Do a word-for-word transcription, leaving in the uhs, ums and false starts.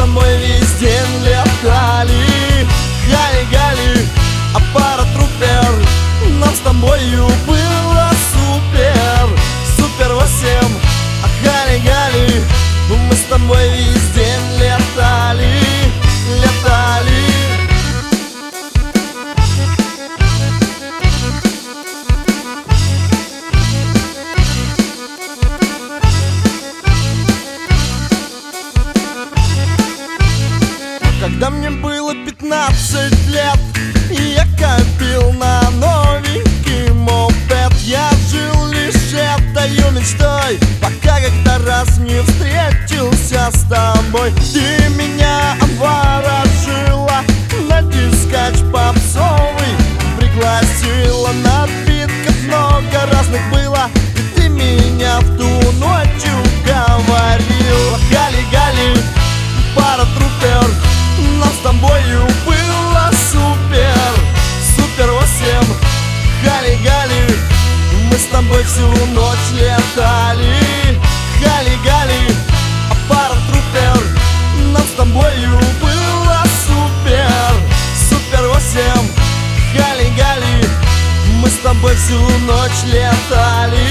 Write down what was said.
тобой весь день летали. Гали-гали, а паратрупер, нам с тобою было супер. Супер восемь, а гали-гали, мы с тобой весь день летали, летали. Когда мне было пятнадцать лет, я копил на новенький мопед. Я жил лишь этой мечтой, пока как-то раз не встретился с тобой. Ты меня обворожила на дискач попсовый, пригласила, напитков много разных было, и ты меня в ту ночь уговорила. Гали-гали, паратрупер, нам с тобою было супер. Супер восемь, гали-гали, мы с тобой всю ночь летали. Гали-гали, а паратрупер, нам с тобою было супер. Супер восемь, гали-гали, мы с тобой всю ночь летали.